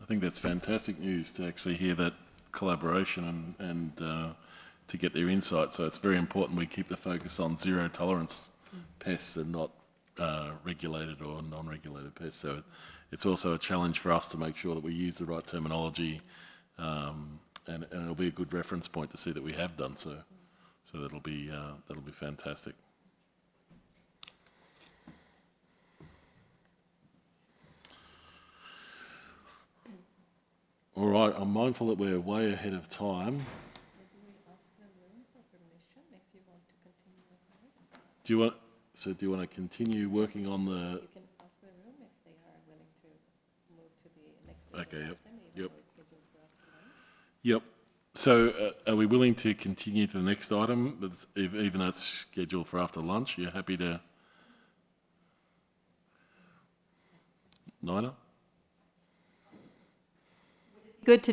think that's fantastic news to actually hear that collaboration and to get their insight. So it's very important we keep the focus on zero tolerance pests and not regulated or non-regulated pests. So it's also a challenge for us to make sure that we use the right terminology, and it'll be a good reference point to see that we have done so. So that'll be fantastic. All right, I'm mindful that we're way ahead of time. Maybe we ask the room for permission if you want to continue ahead. Do you want to continue working on the? You can ask the room if they are willing to move to the next Okay. agenda Yep. item, even Yep. though it's scheduled for after lunch. Yep. So, are we willing to continue to the next item, even though it's scheduled for after lunch? You're happy to, Nina? Good to